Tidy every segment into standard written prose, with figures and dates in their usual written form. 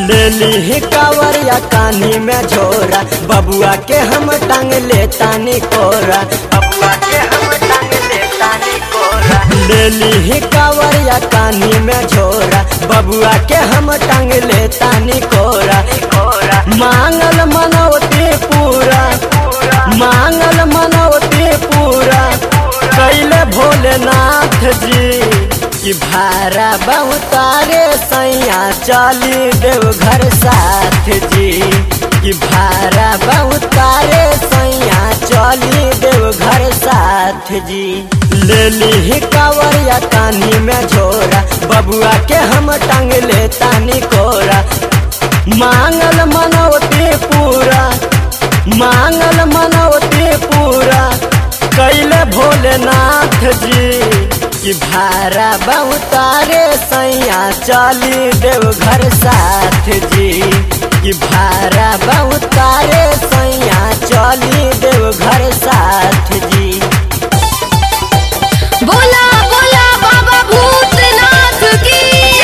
लेली ही कावरिया कानी में झोरा, बबुआ के हम टांग ले तानी कोरा, बबुआ के हम टांग ले तानी कोरा। लेली ही कावरिया कानी में झोरा, बबुआ के हम टांग ले तानी कोरा। मांगल मनौती पूरा, मांगल मनौती पूरा कैले भोलेनाथ जी। कि भारा बहुतारे सैया चली देवघर साथ जी, कि भारा बहुतारे सैया चली देवघर साथ जी। लेली ही कावरिया कानी में झोरा, बबुआ के हम टांग ले तानी कोरा। मांगल मनौती पूरा, मांगल मनौती पूरा कैले भोलेनाथ जी। कि भारा बहुतारे सैया चली देवघर साथ जी, कि भारा बहुतारे सैया चली देवघर साथ जी। बोला बोला बाबा भूतनाथ की।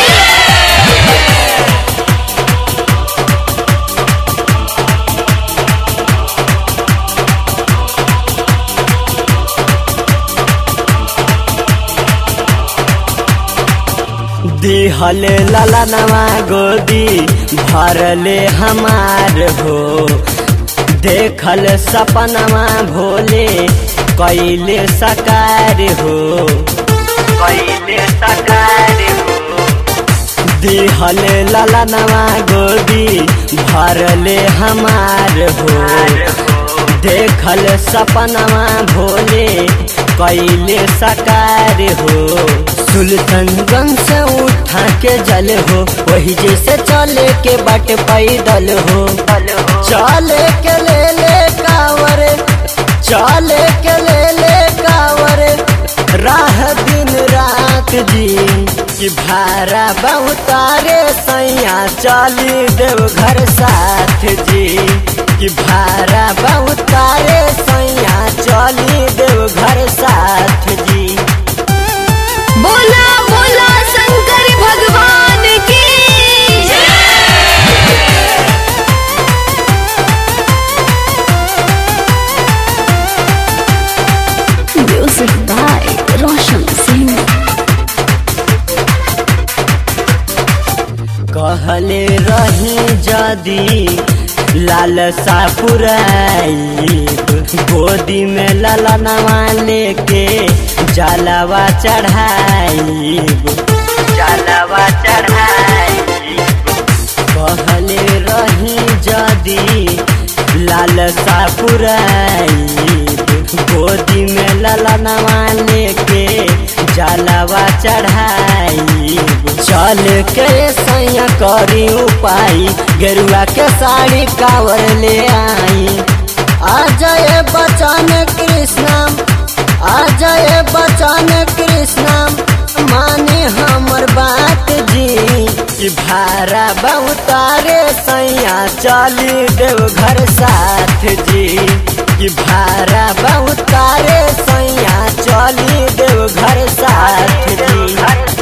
दिहले ललनवा गोदी भरले हमार हो, देखल सपनवा भोले कैले सकार हो, कैले सकार हो। दिहले ललनवा गोदी भरले हमार हो, देखल सपनवा भोले कैले सकार हो। सुल्तानगंज से उठा के जल हो, वही जैसे चले के बाट पैदल हो। चले के ले कांवर, चले के ले कांवर राह दिन रात जी। कि भारा बहुतारे सैया चली देवघर साथ जी, कि भारा बहुतारे सैया चली देवघर साथ जी। बोला बोला शंकर भगवान की। Music by Roshan Singh. कहले रही जदी लालसा पुराई, गोदी में ललनवा लेके जलवा चढ़ाई, जलवा चढ़ाई। कहले रही जदी लालसा पुराई, गोदी में ललनवा लेके जलवा चढ़ाई। चल के सैया करी उपाई, गेरुआ के साड़ी कावर ले आई। आ जाए बचन कृष्णा, आ जाए बचन कृष्णा माने हमर बात जी। कि भारा बहुतारे सैया चली देवघर साथ जी, कि भारा बहुतारे सैया चली देवघर साथ जी।